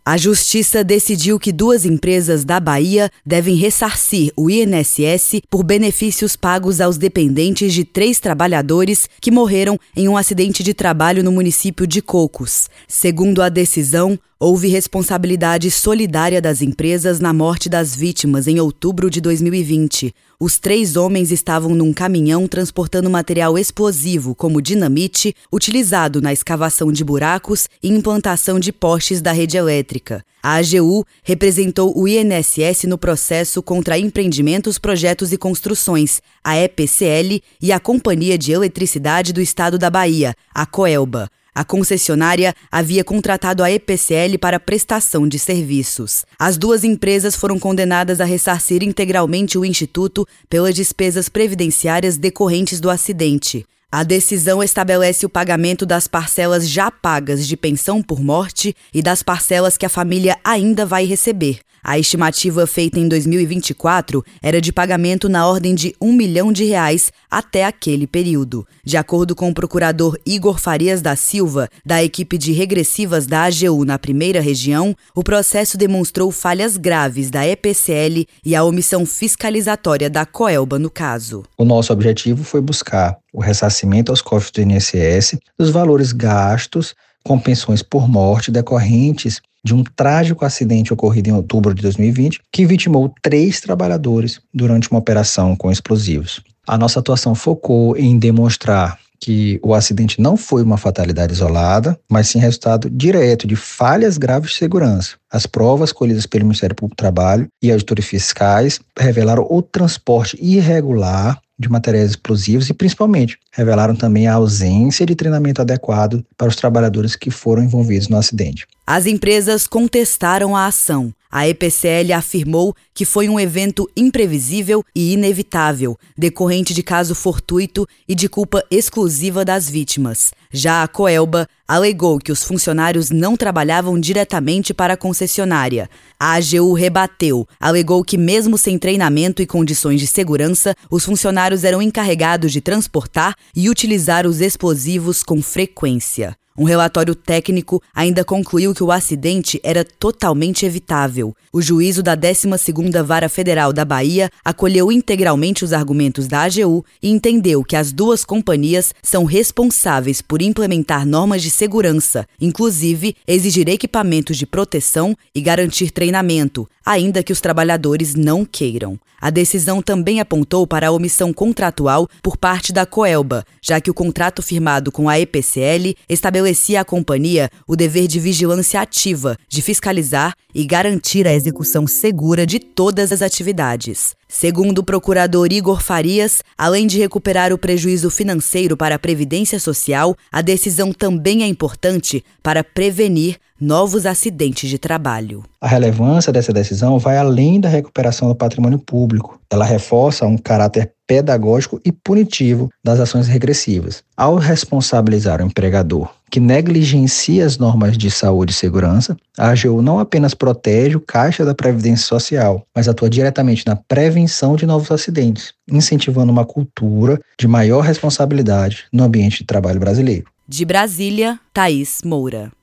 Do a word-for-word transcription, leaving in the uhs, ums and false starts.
A Justiça decidiu que duas empresas da Bahia devem ressarcir o I N S S por benefícios pagos aos dependentes de três trabalhadores que morreram em um acidente de trabalho no município de Cocos. Segundo a decisão, houve responsabilidade solidária das empresas na morte das vítimas em outubro de dois mil e vinte. Os três homens estavam num caminhão transportando material explosivo, como dinamite, utilizado na escavação de buracos e implantação de postes da rede elétrica. A A G U representou o I N S S no processo contra Empreendimentos, Projetos e Construções, a E P C L, e a Companhia de Eletricidade do Estado da Bahia, a Coelba. A concessionária havia contratado a E P C L para prestação de serviços. As duas empresas foram condenadas a ressarcir integralmente o Instituto pelas despesas previdenciárias decorrentes do acidente. A decisão estabelece o pagamento das parcelas já pagas de pensão por morte e das parcelas que a família ainda vai receber. A estimativa feita em dois mil e vinte e quatro era de pagamento na ordem de um milhão de reais até aquele período. De acordo com o procurador Igor Farias da Silva, da equipe de regressivas da A G U na primeira região, o processo demonstrou falhas graves da E P C L e a omissão fiscalizatória da Coelba no caso. O nosso objetivo foi buscar o ressarcimento aos cofres do I N S S dos valores gastos com pensões por morte decorrentes de um trágico acidente ocorrido em outubro de dois mil e vinte, que vitimou três trabalhadores durante uma operação com explosivos. A nossa atuação focou em demonstrar que o acidente não foi uma fatalidade isolada, mas sim resultado direto de falhas graves de segurança. As provas colhidas pelo Ministério Público do Trabalho e auditores fiscais revelaram o transporte irregular de materiais explosivos e, principalmente, revelaram também a ausência de treinamento adequado para os trabalhadores que foram envolvidos no acidente. As empresas contestaram a ação. A E P C L afirmou que foi um evento imprevisível e inevitável, decorrente de caso fortuito e de culpa exclusiva das vítimas. Já a Coelba alegou que os funcionários não trabalhavam diretamente para a concessionária. A A G U rebateu, alegou que mesmo sem treinamento e condições de segurança, os funcionários eram encarregados de transportar e utilizar os explosivos com frequência. Um relatório técnico ainda concluiu que o acidente era totalmente evitável. O juízo da décima segunda Vara Federal da Bahia acolheu integralmente os argumentos da A G U e entendeu que as duas companhias são responsáveis por implementar normas de segurança, inclusive exigir equipamentos de proteção e garantir treinamento, ainda que os trabalhadores não queiram. A decisão também apontou para a omissão contratual por parte da Coelba, já que o contrato firmado com a E P C L estabelecia à companhia o dever de vigilância ativa, de fiscalizar e garantir a execução segura de todas as atividades. Segundo o procurador Igor Farias, além de recuperar o prejuízo financeiro para a Previdência Social, a decisão também é importante para prevenir novos acidentes de trabalho. A relevância dessa decisão vai além da recuperação do patrimônio público. Ela reforça um caráter pedagógico e punitivo das ações regressivas. Ao responsabilizar o empregador que negligencia as normas de saúde e segurança, a A G U não apenas protege o caixa da Previdência Social, mas atua diretamente na prevenção de novos acidentes, incentivando uma cultura de maior responsabilidade no ambiente de trabalho brasileiro. De Brasília, Thaís Moura.